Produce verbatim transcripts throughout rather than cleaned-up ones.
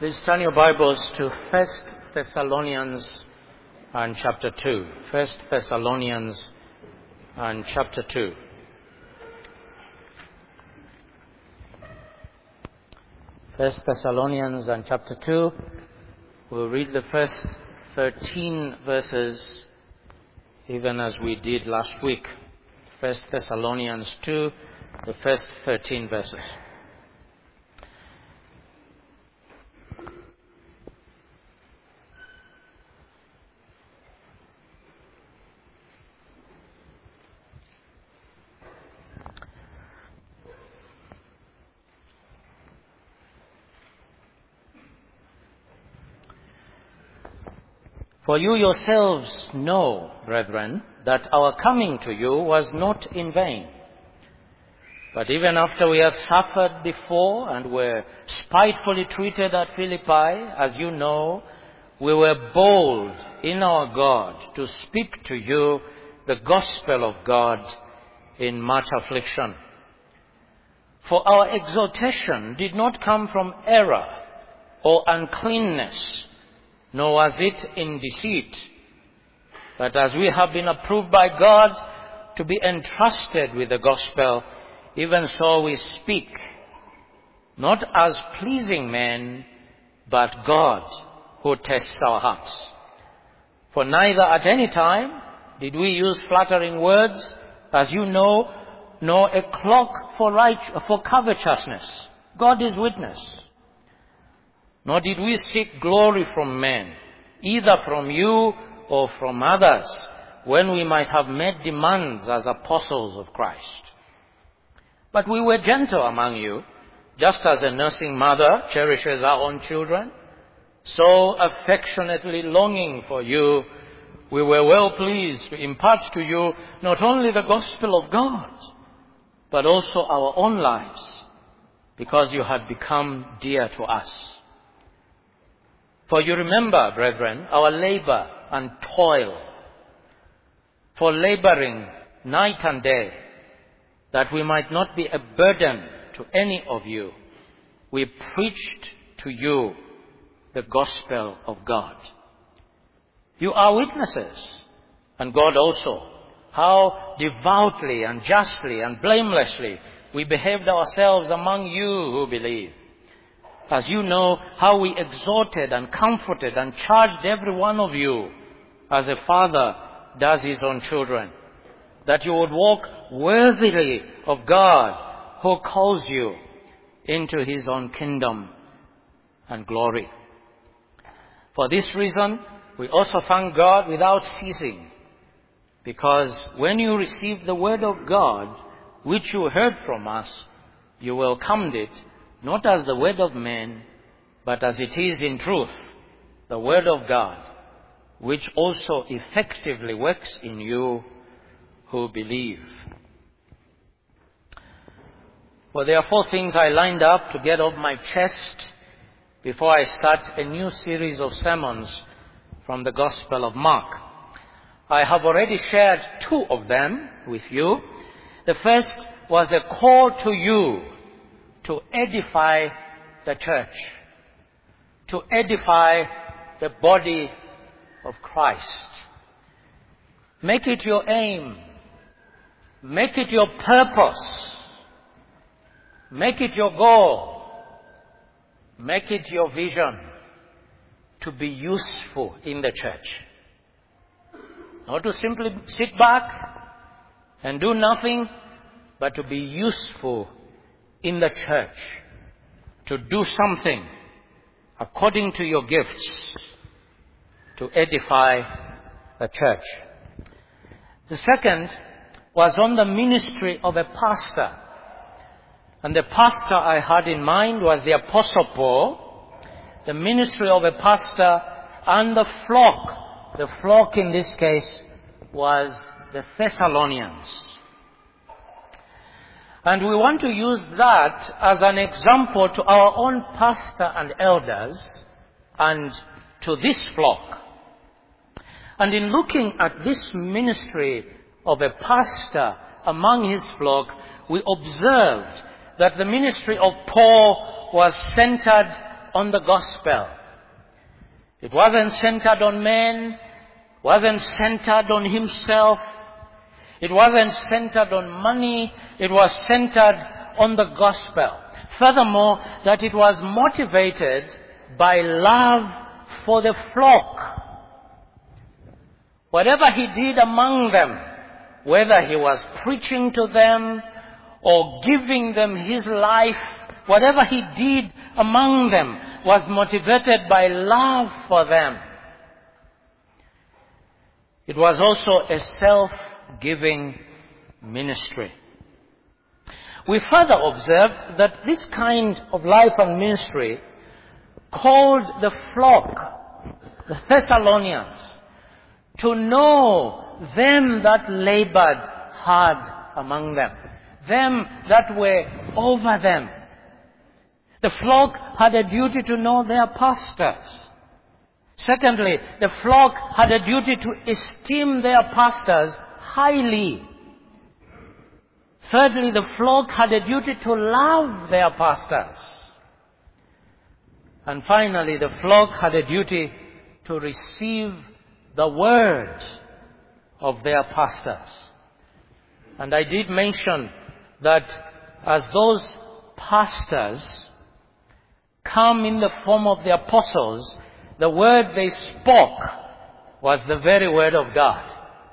Please turn your Bibles to First Thessalonians and chapter two. First Thessalonians and chapter two. First Thessalonians and chapter two. We'll read the first thirteen verses, even as we did last week. First Thessalonians two, the first thirteen verses. For you yourselves know, brethren, that our coming to you was not in vain. But even after we had suffered before and were spitefully treated at Philippi, as you know, we were bold in our God to speak to you the gospel of God in much affliction. For our exhortation did not come from error or uncleanness, nor was it in deceit. But as we have been approved by God to be entrusted with the gospel, even so we speak, not as pleasing men, but God who tests our hearts. For neither at any time did we use flattering words, as you know, nor a cloak for right, for covetousness. God is witness. Nor did we seek glory from men, either from you or from others, when we might have made demands as apostles of Christ. But we were gentle among you, just as a nursing mother cherishes her own children, so affectionately longing for you, we were well pleased to impart to you not only the gospel of God, but also our own lives, because you had become dear to us. For you remember, brethren, our labor and toil, for laboring night and day, that we might not be a burden to any of you. We preached to you the gospel of God. You are witnesses, and God also, how devoutly and justly and blamelessly we behaved ourselves among you who believe. As you know, how we exhorted and comforted and charged every one of you, as a father does his own children, that you would walk worthily of God who calls you into his own kingdom and glory. For this reason, we also thank God without ceasing, because when you received the word of God, which you heard from us, you welcomed it, not as the word of men, but as it is in truth, the word of God, which also effectively works in you who believe. Well, there are four things I lined up to get off my chest before I start a new series of sermons from the Gospel of Mark. I have already shared two of them with you. The first was a call to you to edify the church, to edify the body of Christ. Make it your aim. Make it your purpose. Make it your goal. Make it your vision to be useful in the church. Not to simply sit back and do nothing, but to be useful in the church, to do something according to your gifts to edify the church. The second was on the ministry of a pastor. And the pastor I had in mind was the Apostle Paul, the ministry of a pastor and the flock. The flock in this case was the Thessalonians. And we want to use that as an example to our own pastor and elders and to this flock. And in looking at this ministry of a pastor among his flock, we observed that the ministry of Paul was centered on the gospel. It wasn't centered on men, wasn't centered on himself. It wasn't centered on money. It was centered on the gospel. Furthermore, that it was motivated by love for the flock. Whatever he did among them, whether he was preaching to them or giving them his life, whatever he did among them was motivated by love for them. It was also a self-giving ministry. We further observed that this kind of life and ministry called the flock, the Thessalonians, to know them that labored hard among them, them that were over them. The flock had a duty to know their pastors. Secondly, the flock had a duty to esteem their pastors highly. Thirdly, the flock had a duty to love their pastors. And finally, the flock had a duty to receive the word of their pastors. And I did mention that as those pastors come in the form of the apostles, the word they spoke was the very word of God.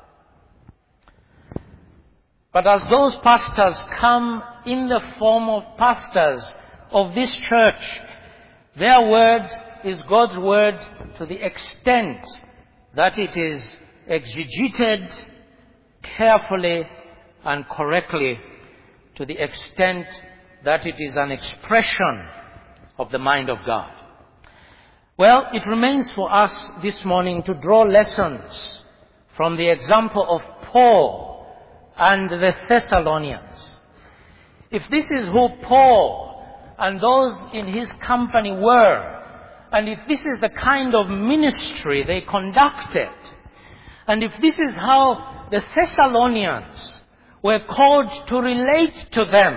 But as those pastors come in the form of pastors of this church, their word is God's word to the extent that it is exegeted carefully and correctly, to the extent that it is an expression of the mind of God. Well, it remains for us this morning to draw lessons from the example of Paul and the Thessalonians. If this is who Paul and those in his company were, and if this is the kind of ministry they conducted, and if this is how the Thessalonians were called to relate to them,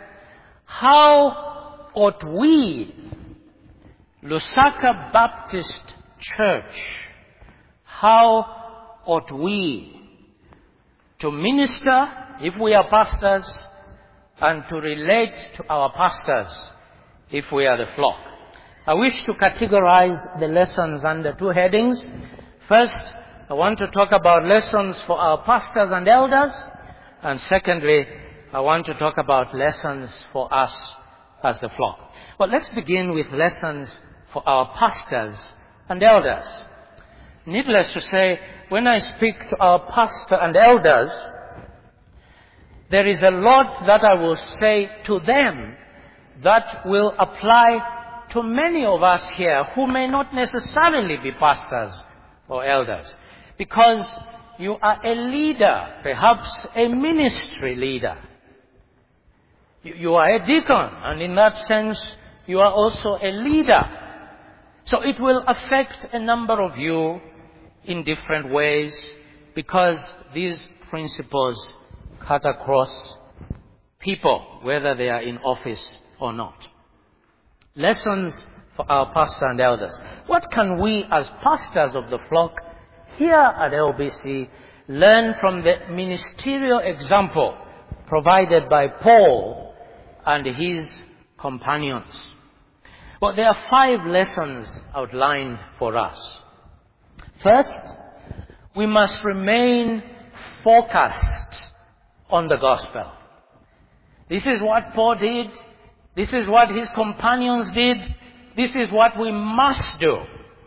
how ought we, Lusaka Baptist Church, how ought we to minister if we are pastors, and to relate to our pastors if we are the flock? I wish to categorize the lessons under two headings. First, I want to talk about lessons for our pastors and elders. And secondly, I want to talk about lessons for us as the flock. Well, let's begin with lessons for our pastors and elders. Needless to say, when I speak to our pastor and elders, there is a lot that I will say to them that will apply to many of us here who may not necessarily be pastors or elders. Because you are a leader, perhaps a ministry leader. You, you are a deacon, and in that sense, you are also a leader. So it will affect a number of you in different ways, because these principles cut across people, whether they are in office or not. Lessons for our pastor and elders. What can we as pastors of the flock here at L B C learn from the ministerial example provided by Paul and his companions? Well, there are five lessons outlined for us. First, we must remain focused on the gospel. This is what Paul did. This is what his companions did. This is what we must do.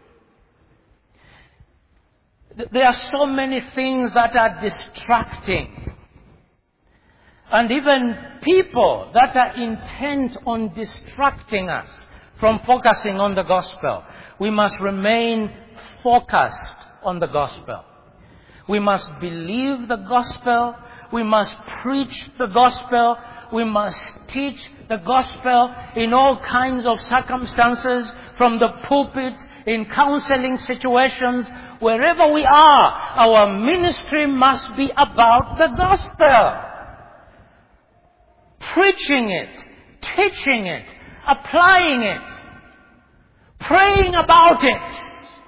There are so many things that are distracting. And even people that are intent on distracting us from focusing on the gospel. We must remain focused on the gospel. We must believe the gospel. We must preach the gospel. We must teach the gospel in all kinds of circumstances, from the pulpit, in counseling situations, wherever we are. Our ministry must be about the gospel. Preaching it, teaching it, applying it. praying about it.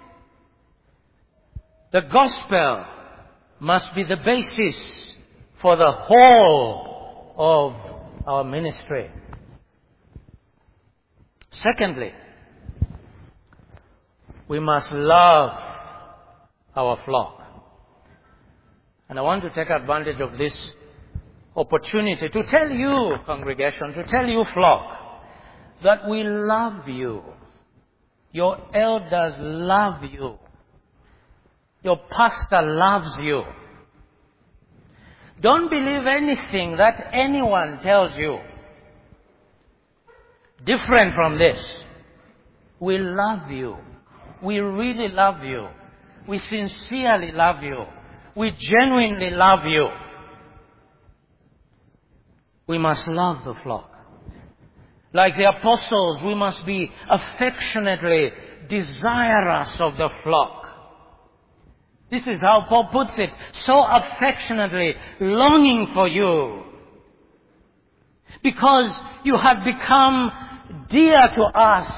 The gospel must be the basis for the whole of our ministry. Secondly, we must love our flock. And I want to take advantage of this opportunity to tell you, congregation, to tell you, flock, that we love you. Your elders love you. Your pastor loves you. Don't believe anything that anyone tells you different from this. We love you. We really love you. We sincerely love you. We genuinely love you. We must love the flock. Like the apostles, we must be affectionately desirous of the flock. This is how Paul puts it, so affectionately longing for you. Because you have become dear to us.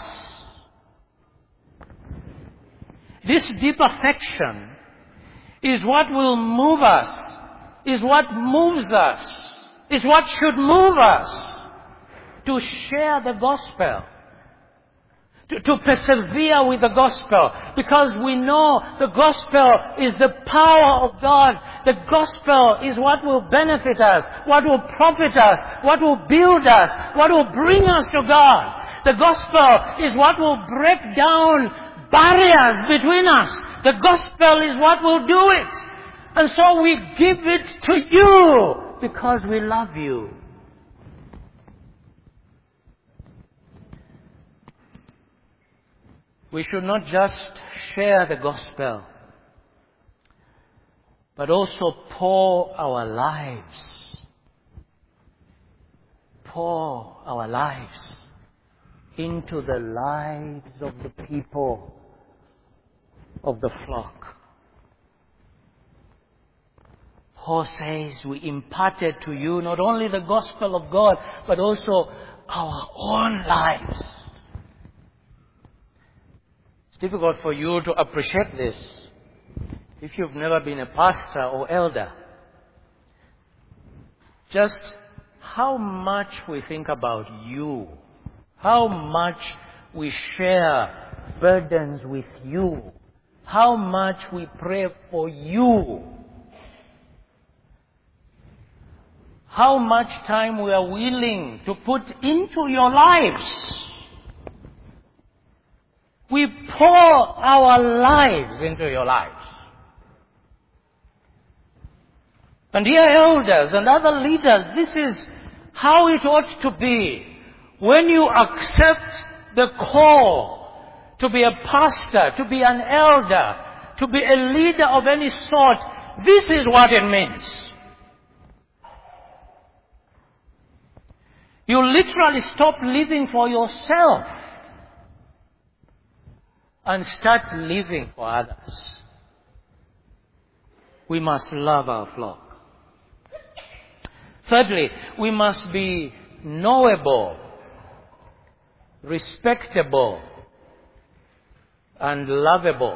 This deep affection is what will move us, is what moves us, is what should move us to share the gospel. To, to persevere with the gospel, because we know the gospel is the power of God. The gospel is what will benefit us, what will profit us, what will build us, what will bring us to God. The gospel is what will break down barriers between us. The gospel is what will do it. And so we give it to you because we love you. We should not just share the gospel, but also pour our lives, pour our lives into the lives of the people of the flock. Paul says we imparted to you not only the gospel of God, but also our own lives. It's difficult for you to appreciate this if you've never been a pastor or elder. Just how much we think about you, how much we share burdens with you, how much we pray for you, how much time we are willing to put into your lives. We pour our lives into your lives. And dear elders and other leaders, this is how it ought to be. When you accept the call to be a pastor, to be an elder, to be a leader of any sort, this is what it means. You literally stop living for yourself and start living for others. We must love our flock. Thirdly, we must be knowable, respectable, and lovable.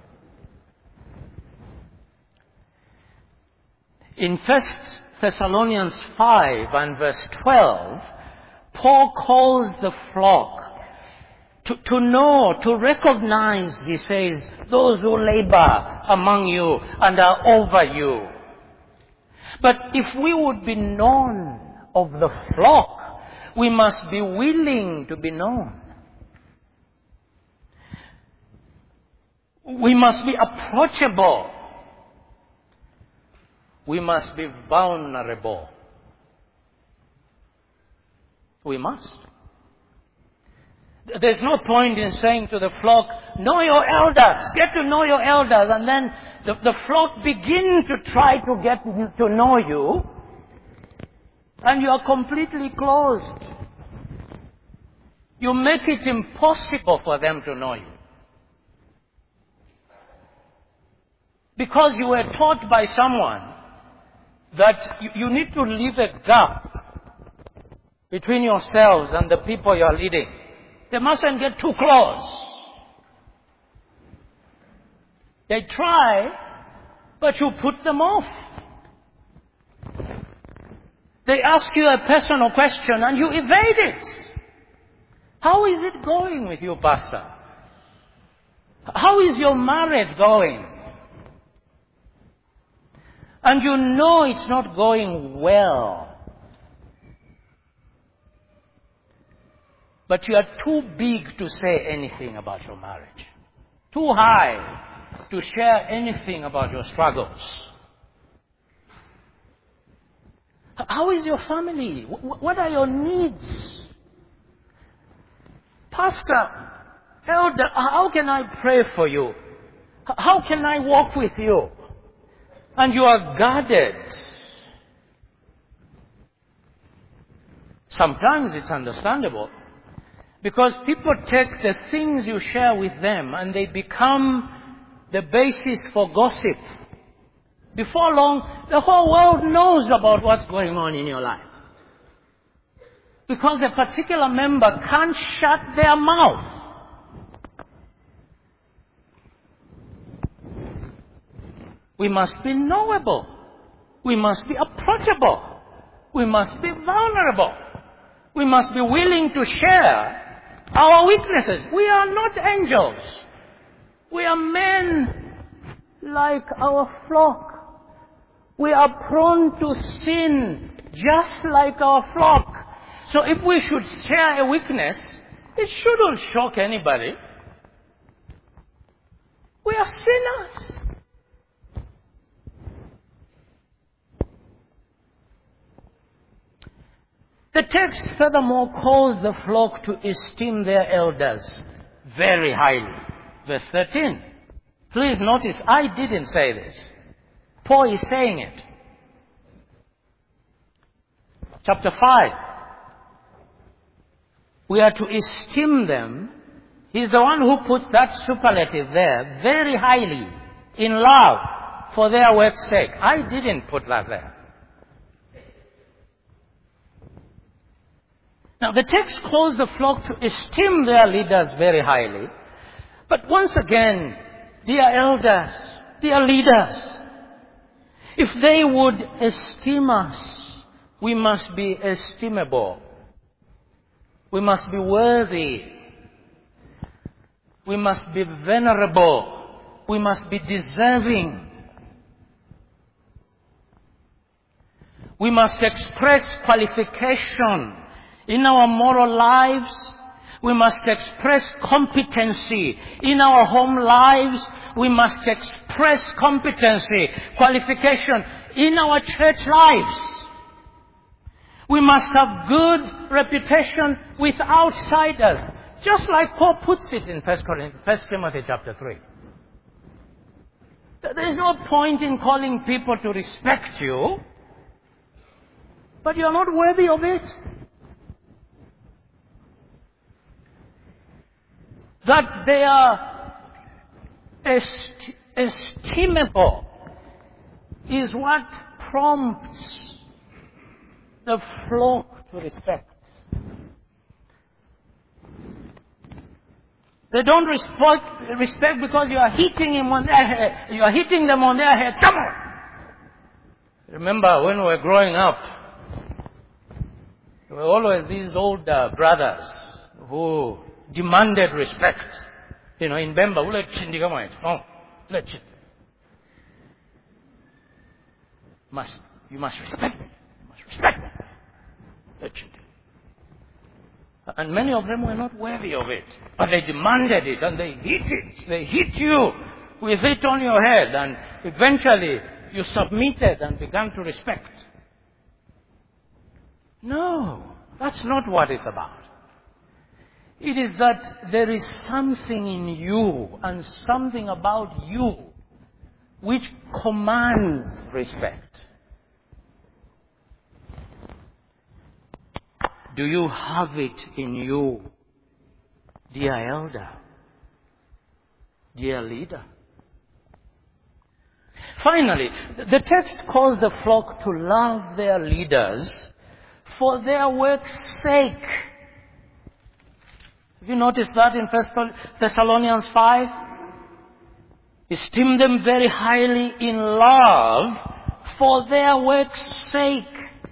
In First Thessalonians five and verse twelve, Paul calls the flock to, to know, to recognize, he says, those who labor among you and are over you. But if we would be known of the flock, we must be willing to be known. We must be approachable. We must be vulnerable. We must. There's no point in saying to the flock, know your elders, get to know your elders, and then the, the flock begin to try to get to know you, and you are completely closed. You make it impossible for them to know you. Because you were taught by someone that you, you need to leave a gap between yourselves and the people you are leading. They mustn't get too close. They try, but you put them off. They ask you a personal question and you evade it. How is it going with you, Pastor? How is your marriage going? And you know it's not going well. But you are too big to say anything about your marriage. Too high to share anything about your struggles. How is your family? What are your needs? Pastor, elder, how can I pray for you? How can I walk with you? And you are guarded. Sometimes it's understandable, because people take the things you share with them and they become the basis for gossip. Before long, the whole world knows about what's going on in your life. Because a particular member can't shut their mouth. We must be knowable. We must be approachable. We must be vulnerable. We must be willing to share our weaknesses. We are not angels. We are men like our flock. We are prone to sin just like our flock. So if we should share a weakness, it shouldn't shock anybody. We are sinners. The text furthermore calls the flock to esteem their elders very highly. Verse thirteen. Please notice, I didn't say this. Paul is saying it. Chapter five. We are to esteem them. He's the one who puts that superlative there very highly, in love, for their work's sake. I didn't put that there. Now, the text calls the flock to esteem their leaders very highly. But once again, dear elders, dear leaders, if they would esteem us, we must be estimable. We must be worthy. We must be venerable. We must be deserving. We must express qualification in our moral lives. We must express competency. In our home lives, we must express competency, qualification in our church lives. We must have good reputation with outsiders, just like Paul puts it in First Timothy chapter three. There is no point in calling people to respect you, but you are not worthy of it. That they are est- estimable is what prompts the flock to respect. They don't respect, respect because you are hitting him on their head. You are hitting them on their heads. Come on! Remember when we were growing up, there were always these old uh, brothers who demanded respect. You know, in Bemba, ule chindi kama ito. Oh, ule chindi. Must, you must respect me. You must respect me. Ule chindi. And many of them were not worthy of it. But they demanded it and they hit it. They hit you with it on your head. And eventually you submitted and began to respect. No, that's not what it's about. It is that there is something in you and something about you which commands respect. Do you have it in you, dear elder, dear leader? Finally, the text calls the flock to love their leaders for their work's sake. Have you noticed that in First Thessalonians five? esteem them very highly in love for their work's sake.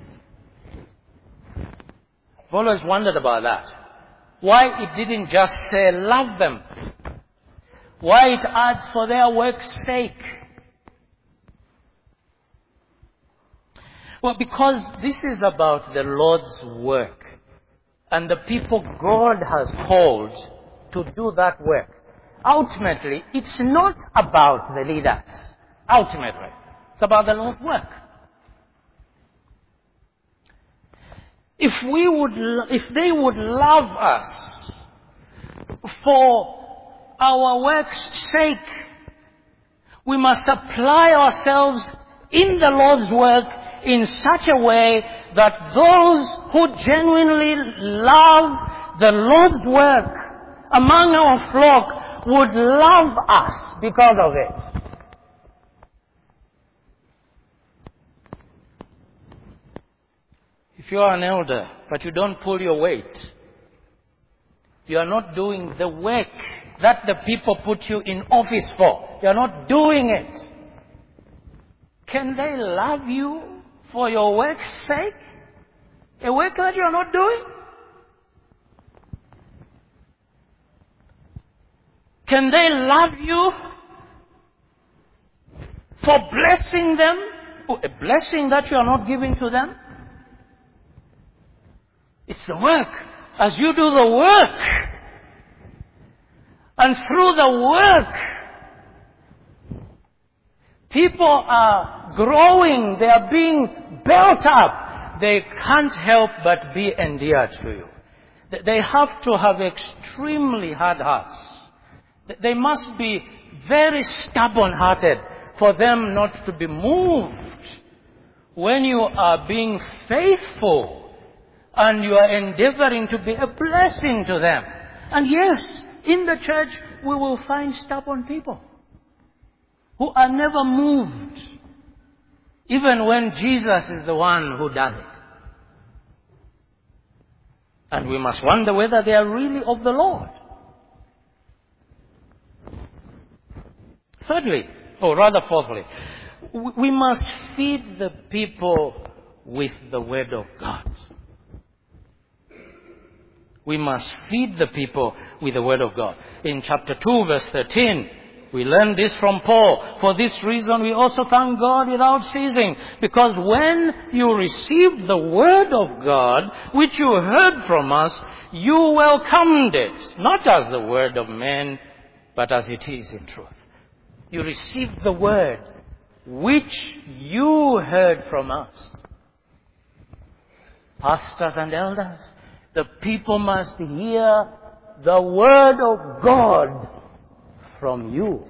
I've always wondered about that. Why it didn't just say love them. Why it adds for their work's sake. Well, because this is about the Lord's work and the people God has called to do that work. Ultimately, it's not about the leaders. Ultimately, it's about the Lord's work. If we would, if they would love us for our work's sake, we must apply ourselves in the Lord's work in such a way that those who genuinely love the Lord's work among our flock would love us because of it. If you are an elder, but you don't pull your weight, you are not doing the work that the people put you in office for. You are not doing it. Can they love you for your work's sake? A work that you are not doing? Can they love you for blessing them? A blessing that you are not giving to them? It's the work. As you do the work, and through the work, people are growing, they are being built up. They can't help but be endeared to you. They have to have extremely hard hearts. They must be very stubborn-hearted for them not to be moved when you are being faithful and you are endeavoring to be a blessing to them. And yes, in the church we will find stubborn people who are never moved, even when Jesus is the one who does it. And we must wonder whether they are really of the Lord. Thirdly, or rather fourthly, we must feed the people with the Word of God. We must feed the people with the Word of God. In chapter two, verse thirteen, we learn this from Paul. For this reason we also thank God without ceasing, because when you received the Word of God, which you heard from us, you welcomed it, not as the word of men, but as it is in truth. You received the Word which you heard from us. Pastors and elders, the people must hear the Word of God from you.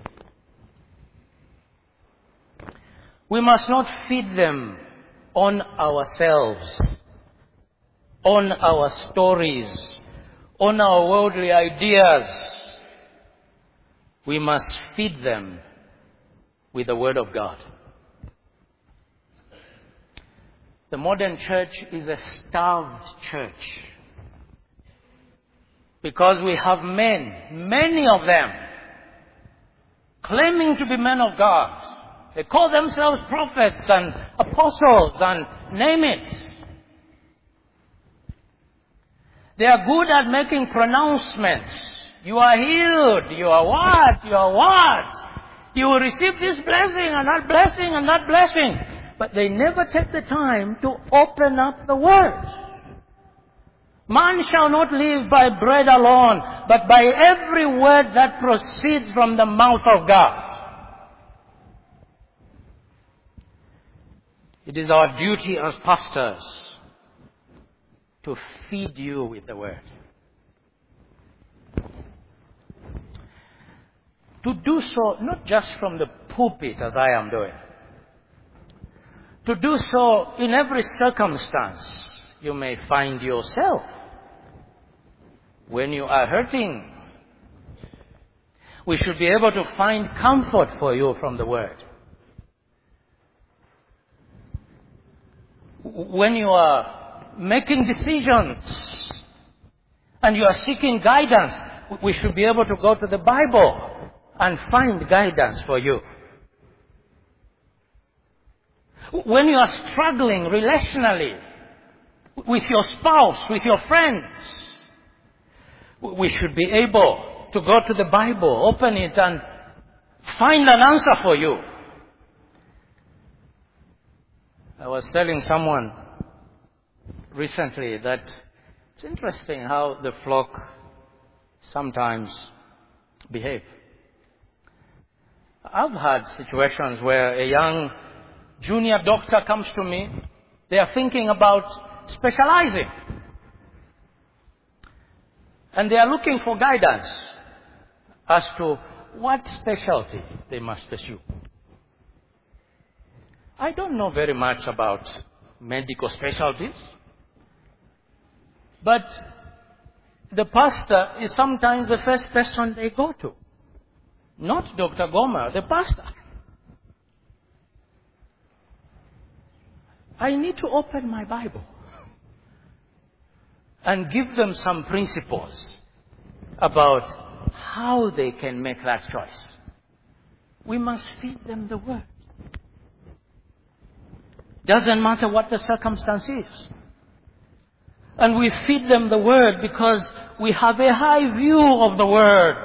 We must not feed them on ourselves, on our stories, on our worldly ideas. We must feed them with the Word of God. The modern church is a starved church because we have men, many of them, claiming to be men of God. They call themselves prophets and apostles and name it. They are good at making pronouncements. You are healed. You are what? You are what? You will receive this blessing and that blessing and that blessing. But they never take the time to open up the Word. Man shall not live by bread alone, but by every word that proceeds from the mouth of God. It is our duty as pastors to feed you with the Word. To do so not just from the pulpit as I am doing. To do so in every circumstance you may find yourself. When you are hurting, we should be able to find comfort for you from the Word. When you are making decisions and you are seeking guidance, we should be able to go to the Bible and find guidance for you. When you are struggling relationally with your spouse, with your friends, we should be able to go to the Bible, open it, and find an answer for you. I was telling someone recently that it's interesting how the flock sometimes behave. I've had situations where a young junior doctor comes to me. They are thinking about specializing. And they are looking for guidance as to what specialty they must pursue. I don't know very much about medical specialties, but the pastor is sometimes the first person they go to. Not Doctor Gomer, the pastor. I need to open my Bible and give them some principles about how they can make that choice. We must feed them the Word. Doesn't matter what the circumstance is. And we feed them the Word because we have a high view of the Word.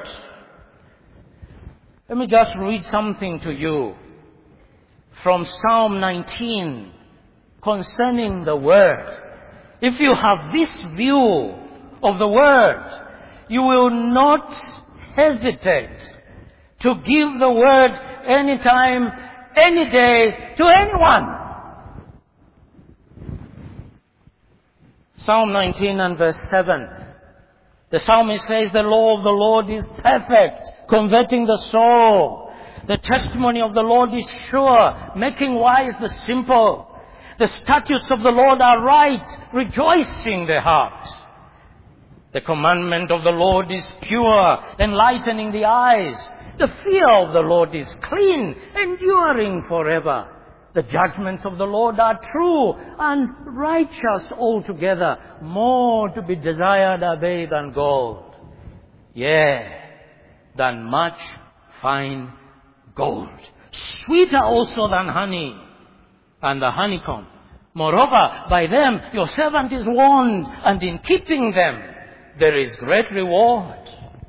Let me just read something to you from Psalm nineteen concerning the Word. If you have this view of the Word, you will not hesitate to give the Word anytime, any day, to anyone. Psalm nineteen and verse seven. The psalmist says, the law of the Lord is perfect, converting the soul. The testimony of the Lord is sure, making wise the simple. The statutes of the Lord are right, rejoicing the heart. The commandment of the Lord is pure, enlightening the eyes. The fear of the Lord is clean, enduring forever. The judgments of the Lord are true and righteous altogether, more to be desired are they than gold, yea, than much fine gold, sweeter also than honey and the honeycomb. Moreover, by them your servant is warned, and in keeping them there is great reward.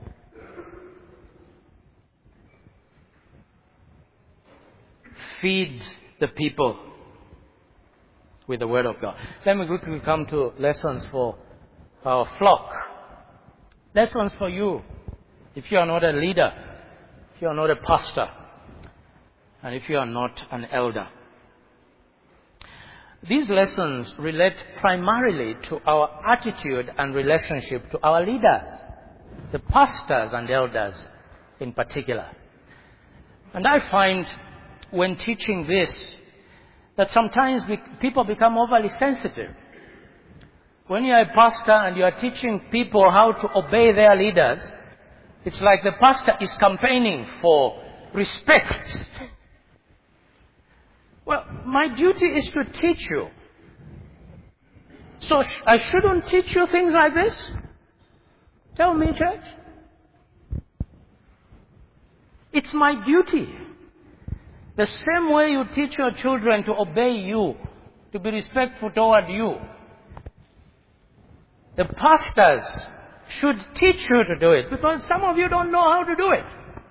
Feed the people with the Word of God. Then we quickly come to lessons for our flock. Lessons for you, if you are not a leader, if you are not a pastor, and if you are not an elder. These lessons relate primarily to our attitude and relationship to our leaders, the pastors and elders in particular. And I find when teaching this that sometimes we, people become overly sensitive. When you are a pastor and you are teaching people how to obey their leaders, it's like the pastor is campaigning for respect. Well, my duty is to teach you. So sh- I shouldn't teach you things like this? Tell me, church. It's my duty. The same way you teach your children to obey you, to be respectful toward you, the pastors should teach you to do it, because some of you don't know how to do it.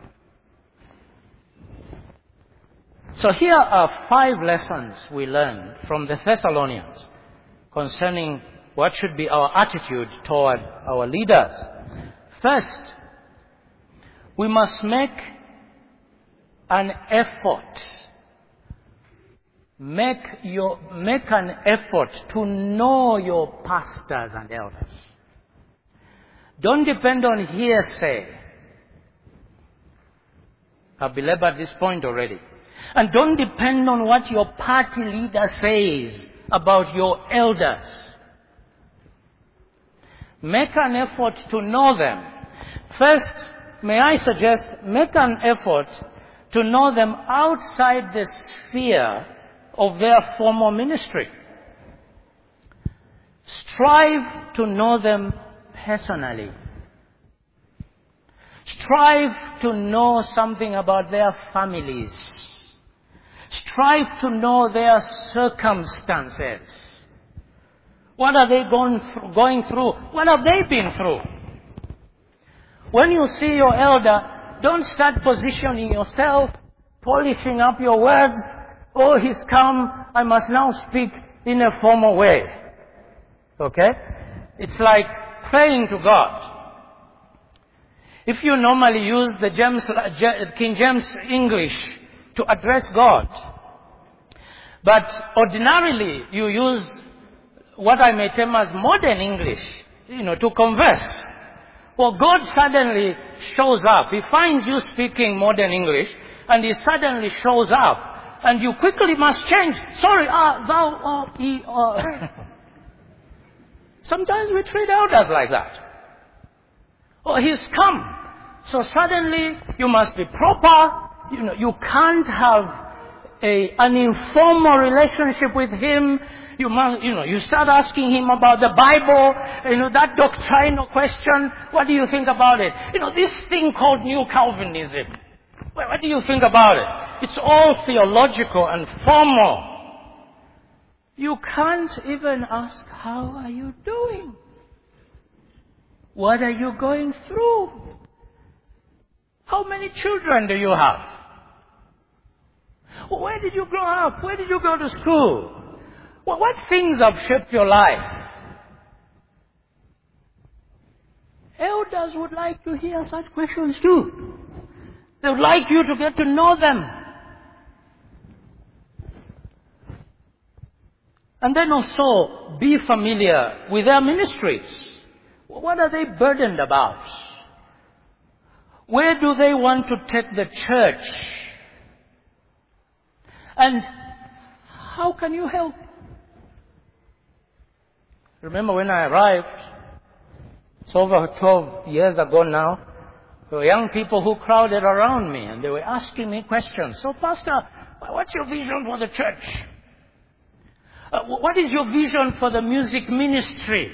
So here are five lessons we learned from the Thessalonians concerning what should be our attitude toward our leaders. First, we must make an effort. Make your, make an effort to know your pastors and elders. Don't depend on hearsay. I've belabored this point already. And don't depend on what your party leader says about your elders. Make an effort to know them. First, may I suggest, make an effort to know them outside the sphere of their formal ministry. Strive to know them personally. Strive to know something about their families. Strive to know their circumstances. What are they going through, going through? What have they been through? When you see your elder, don't start positioning yourself, polishing up your words. Oh, he's come, I must now speak in a formal way. Okay? It's like praying to God. If you normally use the James, King James English to address God, but ordinarily you use what I may term as modern English, you know, to converse. Well, God suddenly shows up. He finds you speaking modern English, and He suddenly shows up, and you quickly must change. Sorry, ah, uh, thou, uh, he, uh. Sometimes we treat elders like that. Oh, He's come. So suddenly you must be proper. You know, you can't have a, an informal relationship with Him. You must, you know, you start asking Him about the Bible, you know, that doctrinal question. What do you think about it? You know, this thing called New Calvinism. Well, what do you think about it? It's all theological and formal. You can't even ask, how are you doing? What are you going through? How many children do you have? Where did you grow up? Where did you go to school? Well, what things have shaped your life? Elders would like to hear such questions too. They would like you to get to know them. And then also be familiar with their ministries. What are they burdened about? Where do they want to take the church? And how can you help? Remember when I arrived, it's over twelve years ago now, there were young people who crowded around me and they were asking me questions. So, Pastor, what's your vision for the church? Uh, what is your vision for the music ministry?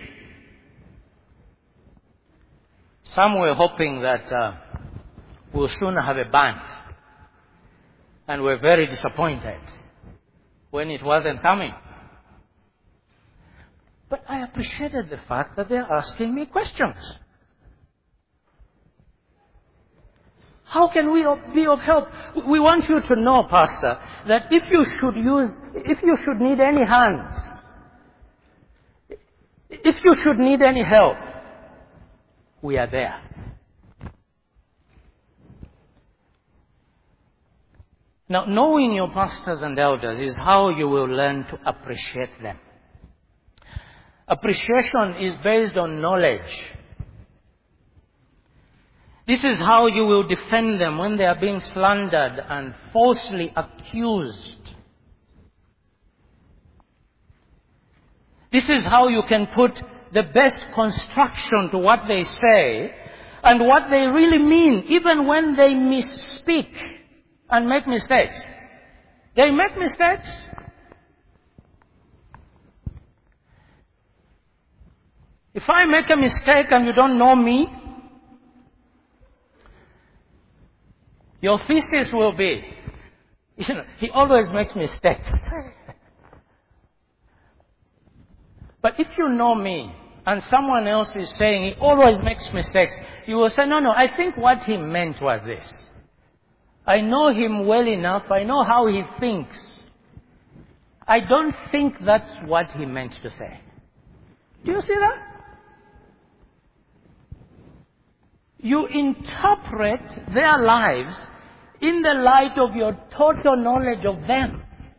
Some were hoping that uh, we'll soon have a band. And were very disappointed when it wasn't coming. But I appreciated the fact that they're asking me questions. How can we be of help? We want you to know, Pastor, that if you should use, if you should need any hands, if you should need any help, we are there. Now, knowing your pastors and elders is how you will learn to appreciate them. Appreciation is based on knowledge. This is how you will defend them when they are being slandered and falsely accused. This is how you can put the best construction to what they say and what they really mean, even when they misspeak and make mistakes. They make mistakes. If I make a mistake and you don't know me, your thesis will be, you know, he always makes mistakes. But if you know me and someone else is saying he always makes mistakes, you will say, no, no, I think what he meant was this. I know him well enough. I know how he thinks. I don't think that's what he meant to say. Do you see that? You interpret their lives in the light of your total knowledge of them.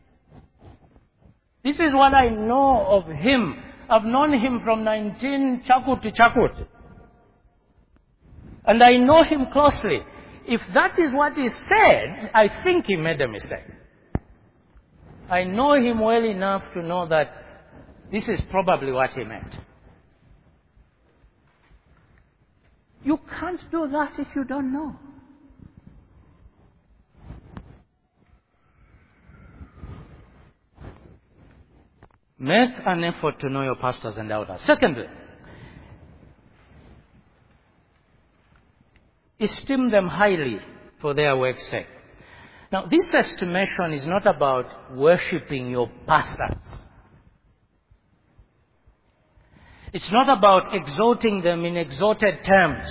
This is what I know of him. I've known him from nineteen Chakut to Chakut. And I know him closely. If that is what he said, I think he made a mistake. I know him well enough to know that this is probably what he meant. You can't do that if you don't know. Make an effort to know your pastors and elders. Secondly, esteem them highly for their work's sake. Now, this estimation is not about worshipping your pastors. It's not about exalting them in exalted terms.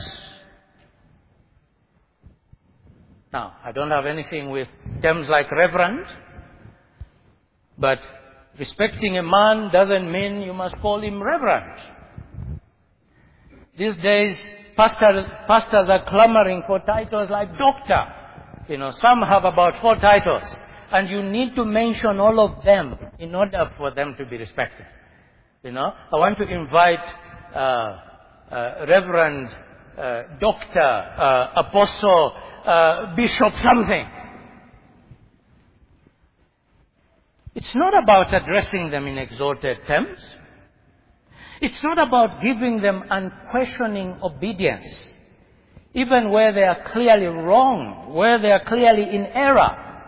Now, I don't have anything with terms like reverend, but respecting a man doesn't mean you must call him reverend. These days, pastor, pastors are clamoring for titles like doctor. You know, some have about four titles, and you need to mention all of them in order for them to be respected. You know, I want to invite uh, uh, Reverend, uh, Doctor, uh, Apostle, uh, Bishop something. It's not about addressing them in exalted terms. It's not about giving them unquestioning obedience, even where they are clearly wrong, where they are clearly in error.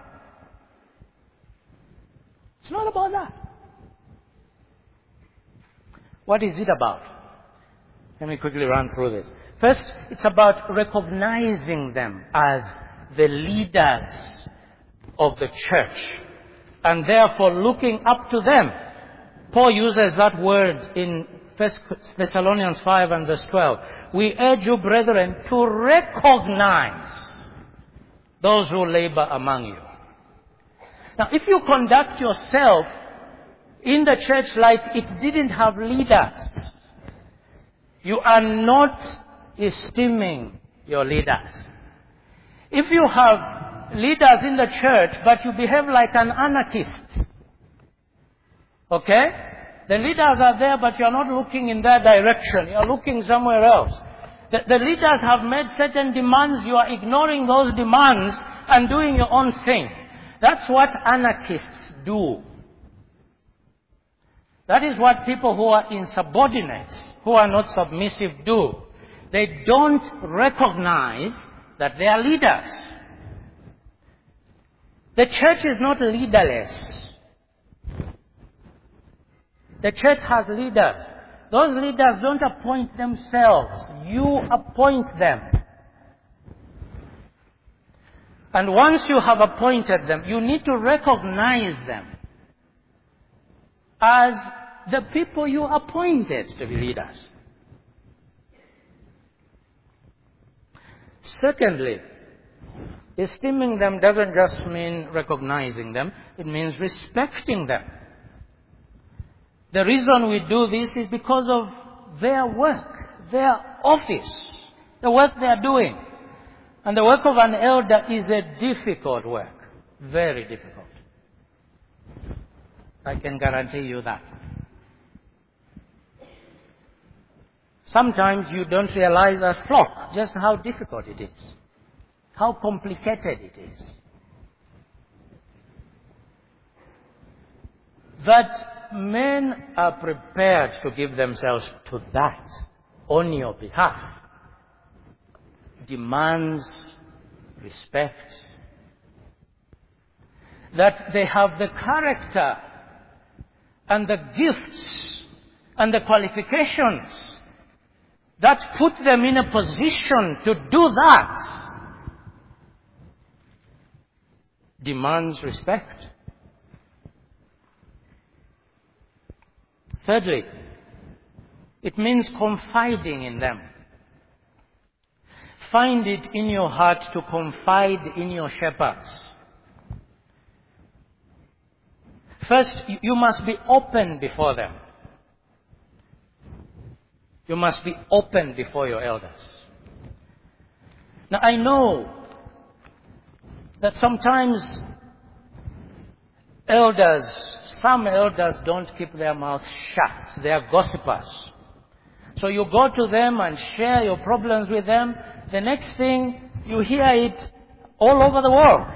It's not about that. What is it about? Let me quickly run through this. First, it's about recognizing them as the leaders of the church, and therefore looking up to them. Paul uses that word in First Thessalonians five and verse twelve. We urge you, brethren, to recognize those who labor among you. Now, if you conduct yourself in the church like it didn't have leaders, you are not esteeming your leaders. If you have leaders in the church, but you behave like an anarchist, okay? The leaders are there, but you're not looking in their direction. You're looking somewhere else. The, the leaders have made certain demands. You are ignoring those demands and doing your own thing. That's what anarchists do. That is what people who are insubordinate, who are not submissive, do. They don't recognize that they are leaders. The church is not leaderless. The church has leaders. Those leaders don't appoint themselves. You appoint them. And once you have appointed them, you need to recognize them as the people you appointed to be leaders. Secondly, esteeming them doesn't just mean recognizing them. It means respecting them. The reason we do this is because of their work, their office, the work they are doing. And the work of an elder is a difficult work, very difficult. I can guarantee you that. Sometimes you don't realize as flock just how difficult it is, how complicated it is. That men are prepared to give themselves to that on your behalf demands respect. That they have the character and the gifts and the qualifications that put them in a position to do that demands respect. Thirdly, it means confiding in them. Find it in your heart to confide in your shepherds. First, you must be open before them. You must be open before your elders. Now, I know that sometimes elders, some elders don't keep their mouths shut. They are gossipers. So you go to them and share your problems with them. The next thing, you hear it all over the world.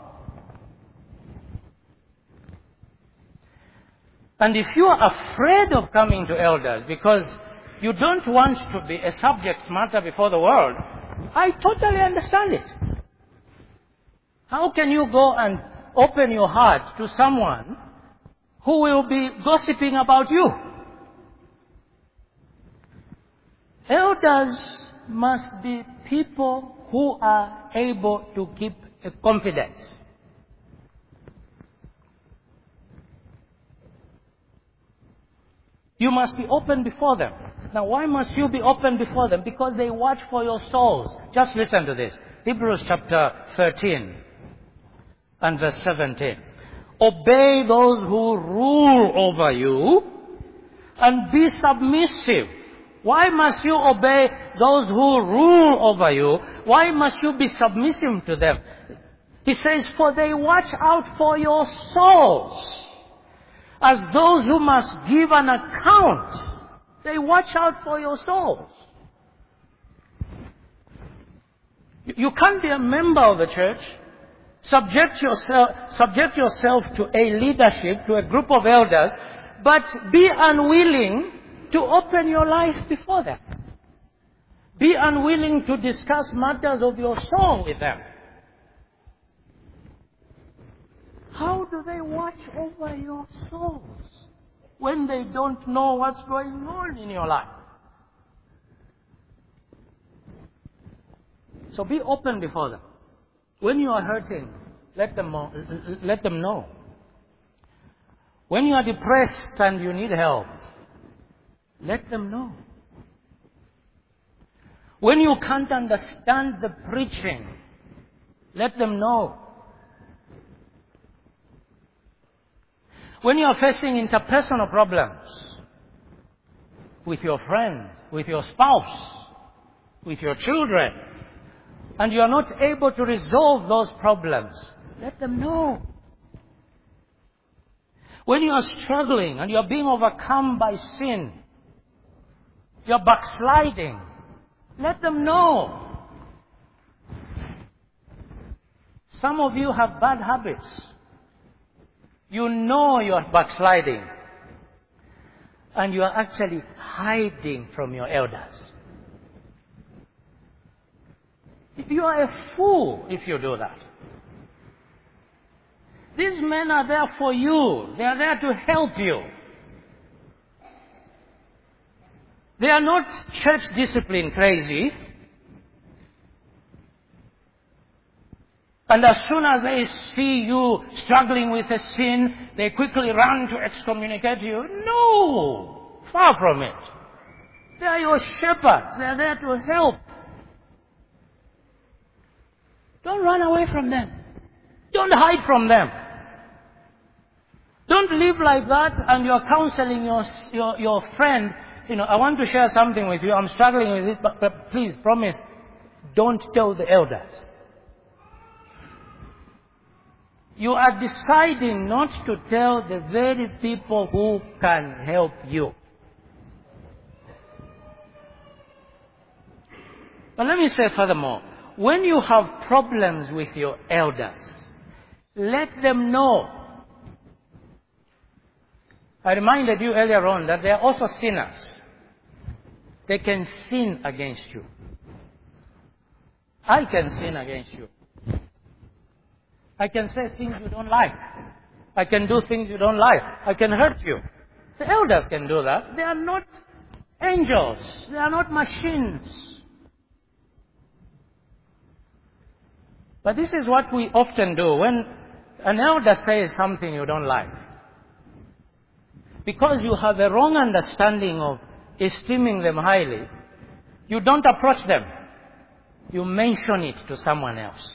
And if you are afraid of coming to elders because you don't want to be a subject matter before the world, I totally understand it. How can you go and open your heart to someone who will be gossiping about you? Elders must be people who are able to keep a confidence. You must be open before them. Now, why must you be open before them? Because they watch for your souls. Just listen to this. Hebrews chapter thirteen and verse seventeen. Obey those who rule over you and be submissive. Why must you obey those who rule over you? Why must you be submissive to them? He says, for they watch out for your souls, as those who must give an account. They watch out for your souls. You can't be a member of the church, subject yourself, subject yourself to a leadership, to a group of elders, but be unwilling to open your life before them. Be unwilling to discuss matters of your soul with them. How do they watch over your souls when they don't know what's going on in your life? So be open before them. When you are hurting, let them know, let them know. When you are depressed and you need help, let them know. When you can't understand the preaching, let them know. When you are facing interpersonal problems with your friend, with your spouse, with your children, and you are not able to resolve those problems, let them know. When you are struggling and you are being overcome by sin, you are backsliding, let them know. Some of you have bad habits. You know you are backsliding, and you are actually hiding from your elders. You are a fool if you do that. These men are there for you. They are there to help you. They are not church discipline crazy. And as soon as they see you struggling with a sin, they quickly run to excommunicate you. No! Far from it. They are your shepherds. They are there to help. Don't run away from them. Don't hide from them. Don't live like that and you're counseling your, your, your friend. You know, I want to share something with you. I'm struggling with it, but, but please promise, don't tell the elders. You are deciding not to tell the very people who can help you. But let me say furthermore, when you have problems with your elders, let them know. I reminded you earlier on that they are also sinners. They can sin against you. I can sin against you. I can say things you don't like. I can do things you don't like. I can hurt you. The elders can do that. They are not angels. They are not machines. But this is what we often do when an elder says something you don't like. Because you have a wrong understanding of esteeming them highly, you don't approach them. You mention it to someone else.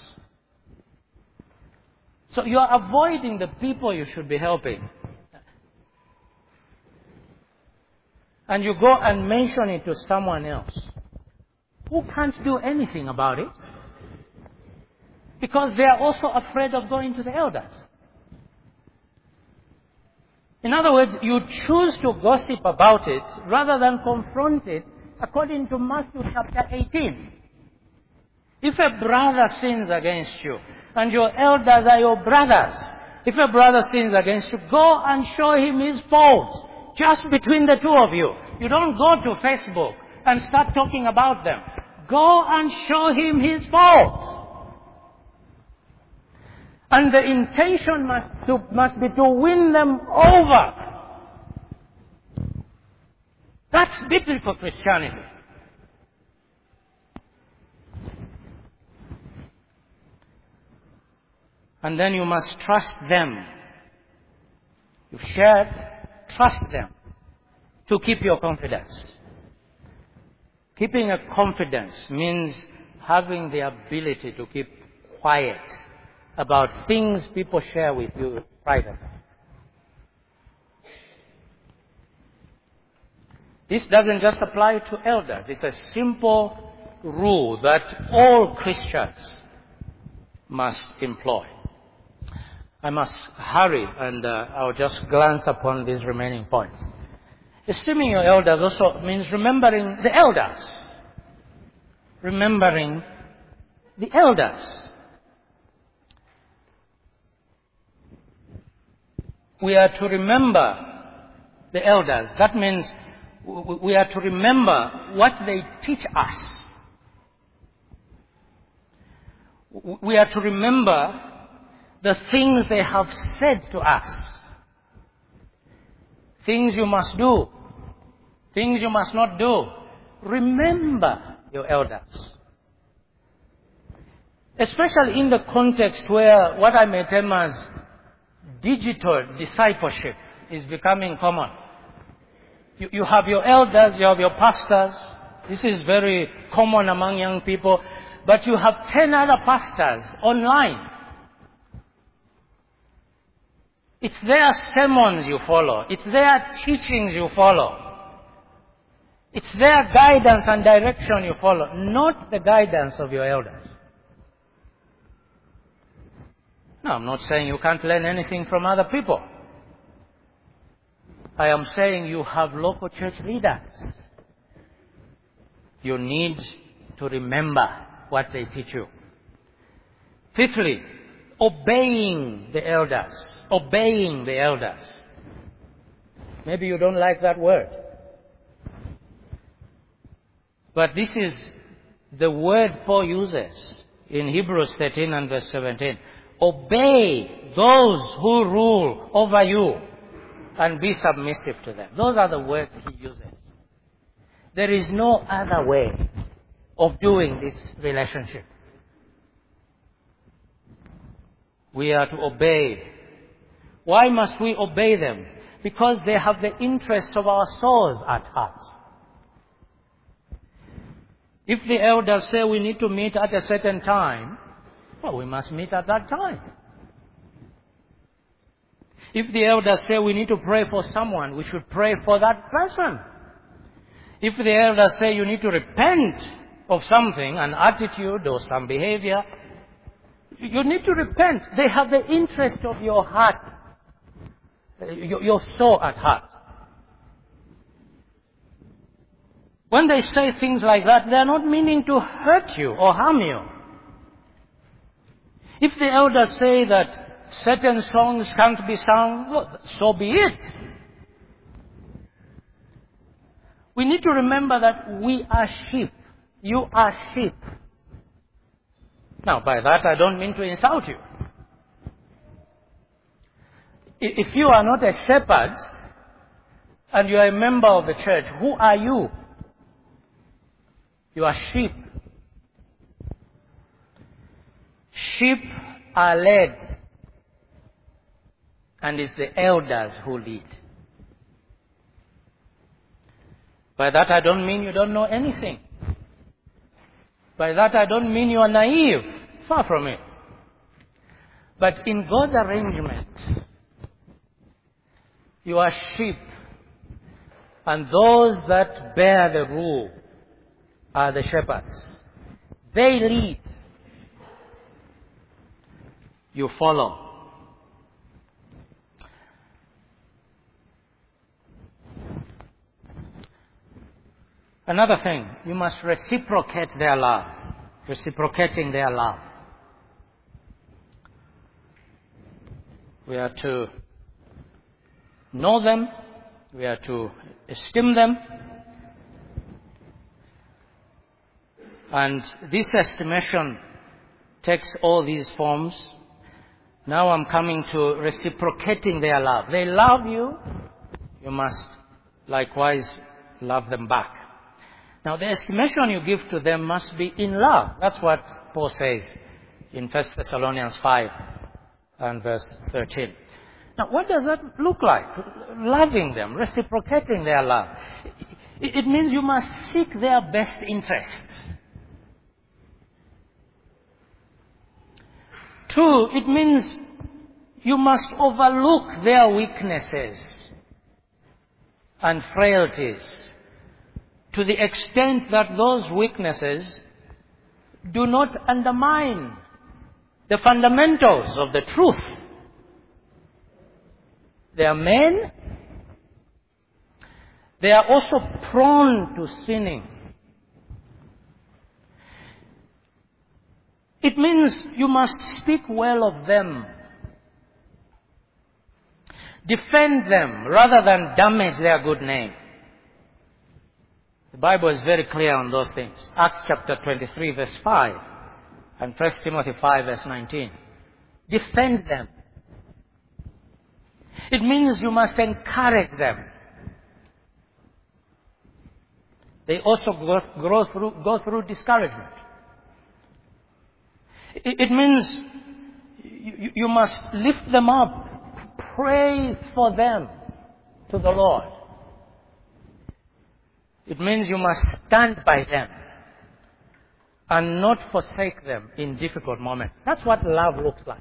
So you are avoiding the people you should be helping. And you go and mention it to someone else who can't do anything about it. Because they are also afraid of going to the elders. In other words, you choose to gossip about it rather than confront it according to Matthew chapter eighteen. If a brother sins against you, and your elders are your brothers, if a brother sins against you, go and show him his fault, just between the two of you. You don't go to Facebook and start talking about them. Go and show him his fault. And the intention must, to, must be to win them over. That's biblical Christianity. And then you must trust them. You've shared, trust them to keep your confidence. Keeping a confidence means having the ability to keep quiet about things people share with you privately. This doesn't just apply to elders. It's a simple rule that all Christians must employ. I must hurry, and uh, I'll just glance upon these remaining points. Esteeming your elders also means remembering the elders. Remembering the elders. We are to remember the elders. That means we are to remember what they teach us. We are to remember the things they have said to us. Things you must do. Things you must not do. Remember your elders. Especially in the context where what I may term as digital discipleship is becoming common. You, you have your elders, you have your pastors. This is very common among young people. But you have ten other pastors online. It's their sermons you follow. It's their teachings you follow. It's their guidance and direction you follow, not the guidance of your elders. No, I'm not saying you can't learn anything from other people. I am saying you have local church leaders. You need to remember what they teach you. Fifthly, obeying the elders. Obeying the elders. Maybe you don't like that word. But this is the word Paul uses in Hebrews thirteen and verse seventeen. Obey those who rule over you and be submissive to them. Those are the words he uses. There is no other way of doing this relationship. We are to obey. Why must we obey them? Because they have the interests of our souls at heart. If the elders say we need to meet at a certain time, well, we must meet at that time. If the elders say we need to pray for someone, we should pray for that person. If the elders say you need to repent of something, an attitude or some behavior, you need to repent. They have the interest of your heart, your, your soul at heart. When they say things like that, they are not meaning to hurt you or harm you. If the elders say that certain songs can't be sung, well, so be it. We need to remember that we are sheep. You are sheep. Now, by that I don't mean to insult you. If you are not a shepherd and you are a member of the church, who are you? You are sheep. Sheep are led, and it's the elders who lead. By that I don't mean you don't know anything. By that I don't mean you are naive. Far from it. But in God's arrangement, you are sheep, and those that bear the rule are the shepherds. They lead. You follow. Another thing, you must reciprocate their love. Reciprocating their love. We are to know them. We are to esteem them. And this estimation takes all these forms. Now I'm coming to reciprocating their love. They love you. You must likewise love them back. Now the estimation you give to them must be in love. That's what Paul says in First Thessalonians five and verse thirteen. Now, what does that look like? Loving them, reciprocating their love. It means you must seek their best interests. Two, it means you must overlook their weaknesses and frailties to the extent that those weaknesses do not undermine the fundamentals of the truth. They are men. They are also prone to sinning. It means you must speak well of them. Defend them rather than damage their good name. The Bible is very clear on those things. Acts chapter twenty-three verse five and First Timothy five verse nineteen. Defend them. It means you must encourage them. They also go, go, through, go through discouragement. It, it means you, you must lift them up, pray for them to the Lord. It means you must stand by them and not forsake them in difficult moments. That's what love looks like.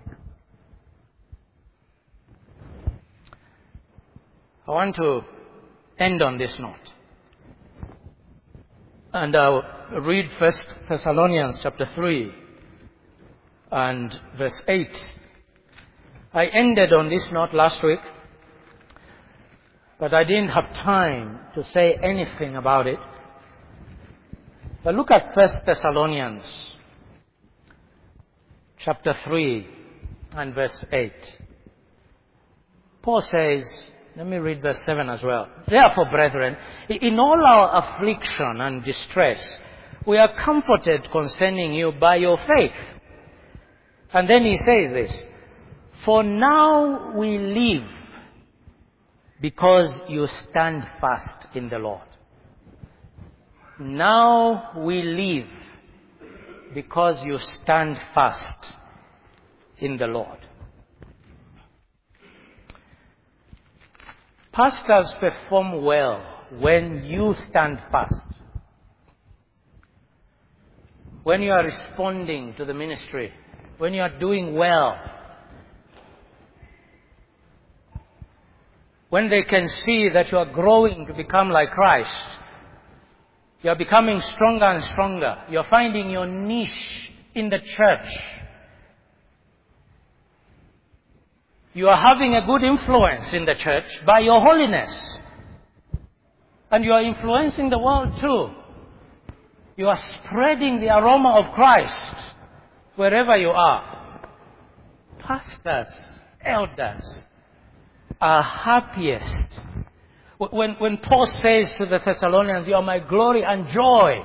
I want to end on this note. And I'll read First Thessalonians chapter three and verse eight. I ended on this note last week, but I didn't have time to say anything about it. But look at First Thessalonians chapter three and verse eight. Paul says, let me read verse seven as well. Therefore, brethren, in all our affliction and distress, we are comforted concerning you by your faith. And then he says this, for now we live because you stand fast in the Lord. Now we live because you stand fast in the Lord. Pastors perform well when you stand fast. When you are responding to the ministry, when you are doing well, when they can see that you are growing to become like Christ, you are becoming stronger and stronger, you are finding your niche in the church, you are having a good influence in the church by your holiness. And you are influencing the world too. You are spreading the aroma of Christ wherever you are. Pastors, elders are happiest. When, when Paul says to the Thessalonians, you are my glory and joy,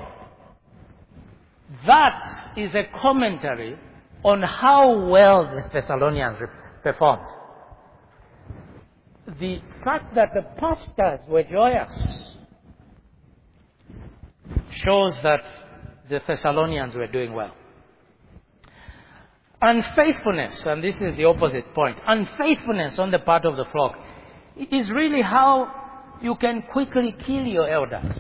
that is a commentary on how well the Thessalonians performed. The fact that the pastors were joyous shows that the Thessalonians were doing well. Unfaithfulness, and this is the opposite point, unfaithfulness on the part of the flock is really how you can quickly kill your elders.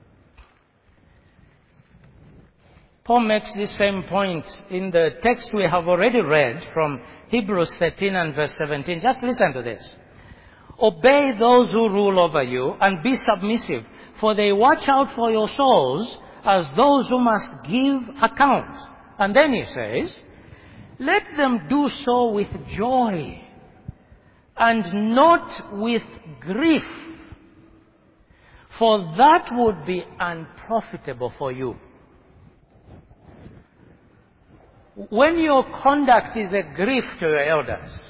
Paul makes this same point in the text we have already read from Hebrews thirteen and verse seventeen. Just listen to this. Obey those who rule over you and be submissive, for they watch out for your souls as those who must give account. And then he says, let them do so with joy and not with grief, for that would be unprofitable for you. When your conduct is a grief to your elders,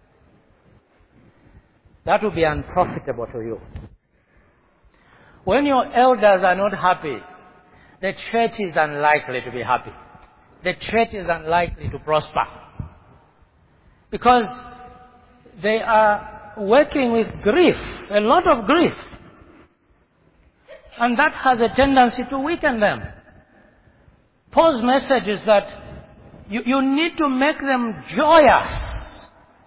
that will be unprofitable to you. When your elders are not happy, the church is unlikely to be happy. The church is unlikely to prosper. Because they are working with grief, a lot of grief. And that has a tendency to weaken them. Paul's message is that you, you need to make them joyous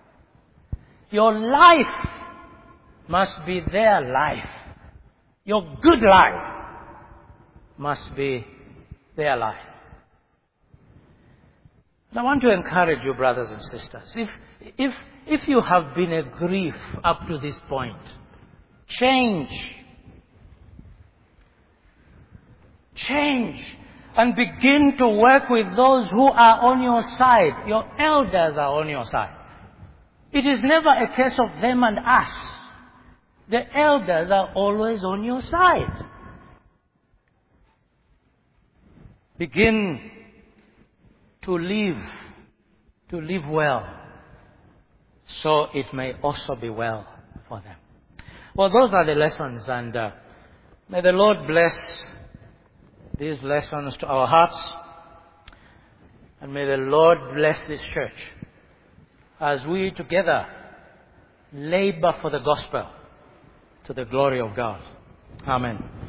Your life must be their life. Your good life must be their life. And I want to encourage you, brothers and sisters, if, if, if you have been a grief up to this point, change. Change. And begin to work with those who are on your side. Your elders are on your side. It is never a case of them and us. The elders are always on your side. Begin to live, to live well, so it may also be well for them. Well, those are the lessons, and uh, may the Lord bless these lessons to our hearts, and may the Lord bless this church as we together labor for the gospel to the glory of God. Amen.